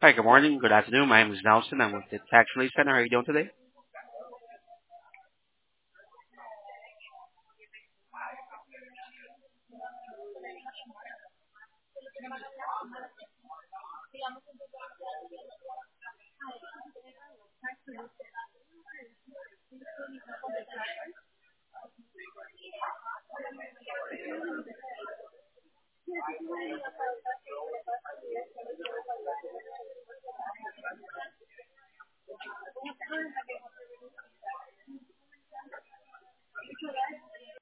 Hi, good morning, good afternoon. My name is Nelson. I'm with the Tax Relief Center. How are you doing today?